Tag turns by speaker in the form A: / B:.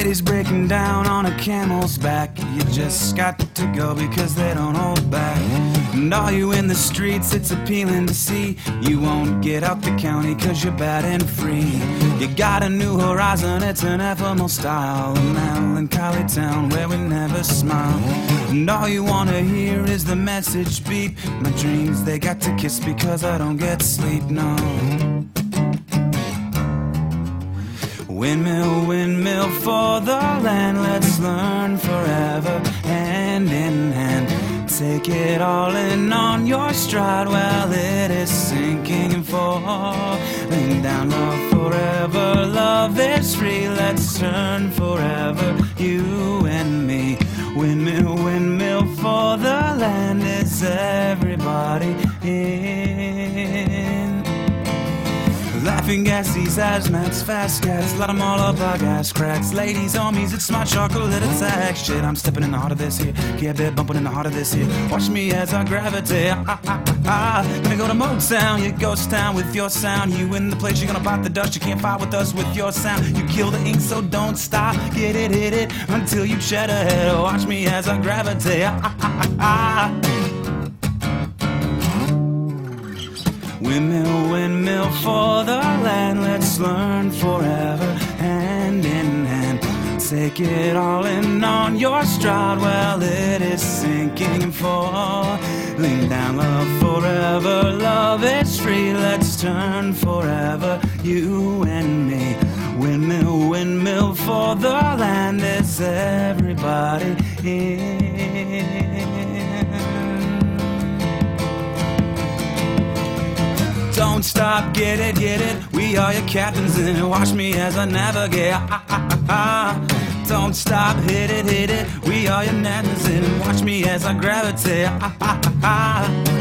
A: city's breaking down on a camel's back. You just got to go because they don't hold back. And all you in the streets, it's appealing to see. You won't get out the county cause you're bad and free. You got a new horizon, it's an ephemeral style. A melancholy town where we never smile. And all you wanna hear is the message beep. My dreams, they got to kiss because I don't get sleep, no. Windmill, windmill for the land. Let's learn forever, hand in hand. Take it all in on your stride. Well, it is sinking and falling down. Love forever, love is free. Let's turn forever, you and me. Windmill, windmill for the land. Is everybody in? Laughing gas, these hazmats, fast gas, light 'em all up like ass cracks. Ladies, homies, it's my chocolate attack. Shit, I'm stepping in the heart of this here. Yeah, bed bumping in the heart of this here. Watch me as I gravitate. Gonna go to Motown, you ghost town with your sound. You in the place, you're gonna bite the dust. You can't fight with us with your sound. You kill the ink, so don't stop. Get it, hit it, until you shed a head. Watch me as I gravitate. Windmill, windmill for the land. Let's learn forever, hand in hand. Take it all in on your stride. Well, it is sinking and falling down. Love forever, love is free. Let's turn forever, you and me. Windmill, windmill for the land. Is everybody in? Don't stop, get it, we are your captains in it. Watch me as I navigate. Don't stop, hit it, we are your captains in it. Watch me as I gravitate.